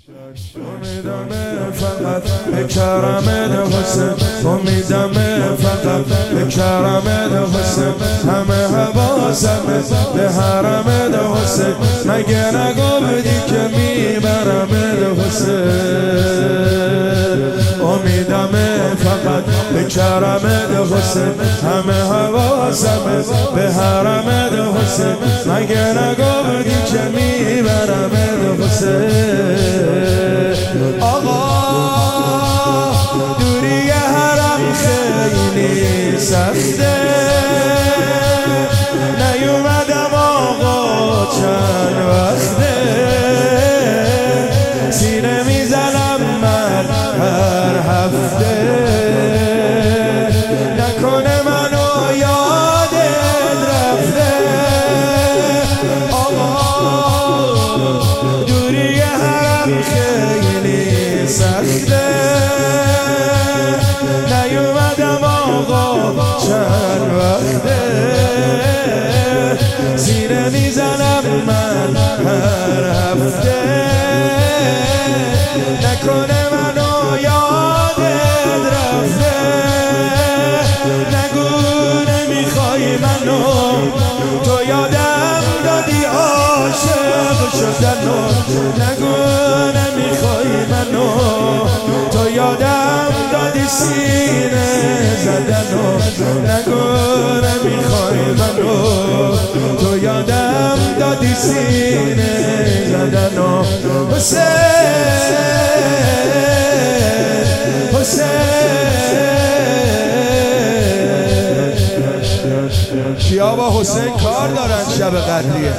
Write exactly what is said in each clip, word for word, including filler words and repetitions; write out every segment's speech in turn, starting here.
امیدمه فقط به کرمت حسین، امیدمه فقط به کرمت حسین، همه حواسمه به حرمت حسین، مگه نگفتی که میبرمت حسین. امیدمه فقط به کرمت حسین، همه حواسمه به حرمت حسین، مگه نگفتی که میبرمت حسین. آقا دوری حرم خیلی سخته، نیومدم آقا چند وقته، سینه میزنم من هر هفته، نکنه منو یادت رفته. آقا دوری حرم خیلی سخته، نیومدم آقا چند وقته، سینه میزنم من هر هفته، نکنه منو یادت رفته. نگو نمیخوای منو، تو یادم دادی عاشق شدنو، نگو نمیخوای منو، تو یادم دادی سینه زدنو، نگو نمیخوای منو، تو یادم دادی سینه زدنو. حسین حسین کیا با حسین کار دارن شب قدریه؟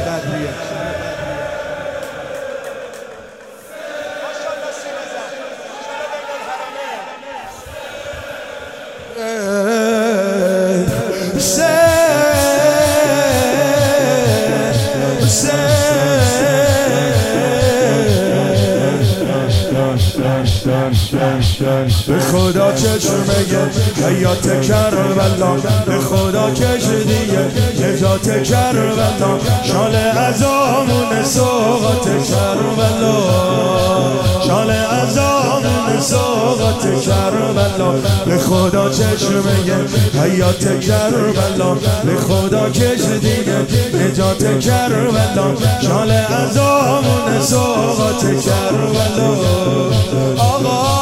به خدا چشمه حیات کربلا، به خدا کشیدیه نجات کربلا، شال عزامون سوقات کربلا، شال عزامون سوقات کربلا، به خدا چشمه حیات کربلا، به خدا کشیدیه نجات کربلا، شال عزامون سوقات کربلا. آقا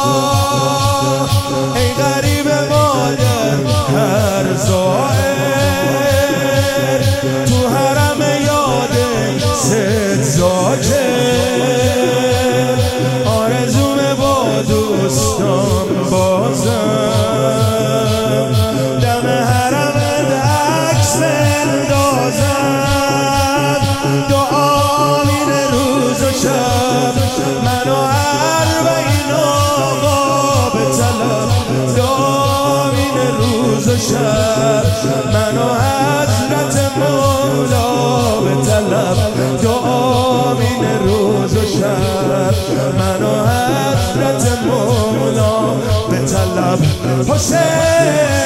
ای غریب مادر هر زائر، تو حرم یاده ست زاجر، آرزوم با دوستان بازم، دم حرمت عکس بندازم، دعا میره روز و شب منو اربعین آقا به طلب، دعا میره روز و شب منو حضرت مولا به طلب، دعا میره روز و شب منو حضرت مولا به طلب. حسین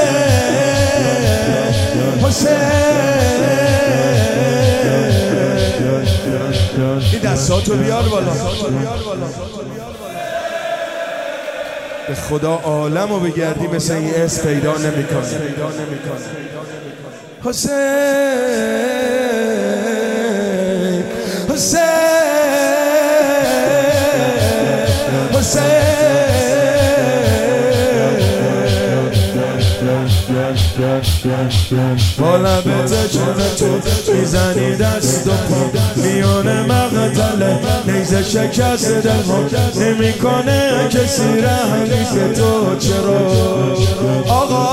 حسین این دستاتو بیار بالا، به خدا عالمو بگردی مثل این اسم پیدا نمی‌کنه. حسین حسین حسین با لبت چون تو میزنی دست و پا، میونه مقتله نیزه شکست دلها، نمی کنه کسی رحمی که تو چرا. آقا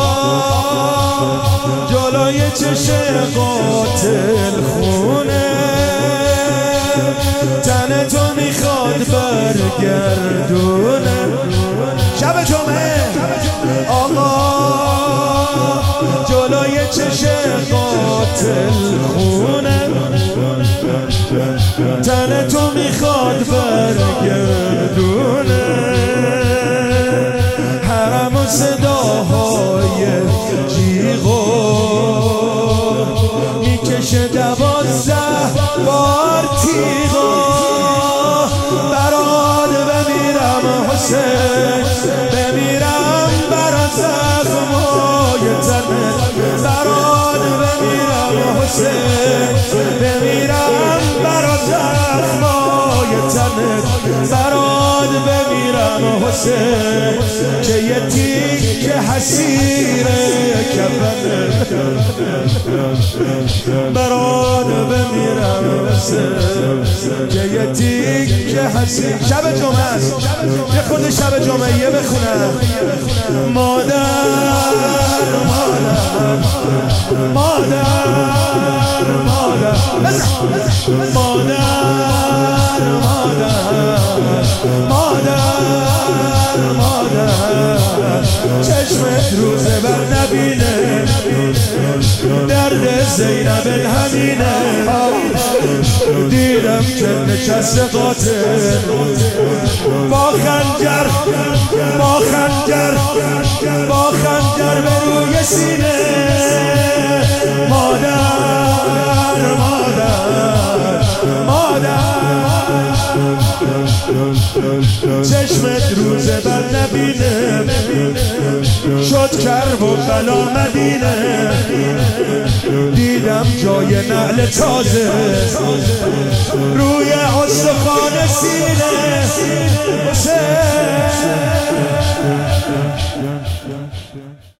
جلوی چشم قاتل خونه، تن تو میخواد برگردونه. شب جمعه آقا جلوی چشم قاتل خونه، تن تو میخواد برگردونه. حرم و صداهای جیغو میکشه دوازده بار تیغو برای پایانت برات بمیرم حسین که یه تیک حسیره کفنت برات بمیرم حسین که یه تیک حسیر. شب جمعه است، یه خود شب جمعه یه بخونم. مادر مادر مادر مادر مادر مادر مادر چشمت روزه بر نبینه، درد زینب همینه. دیدم که نشست قاتل با خنجر با خنجر با خنجر به روی سینه. مادر مادر مادر چشمت روزه بر نبینه، شد کرب و بلا مدینه. دیدم جای نعل تازه روی استخوان سینه.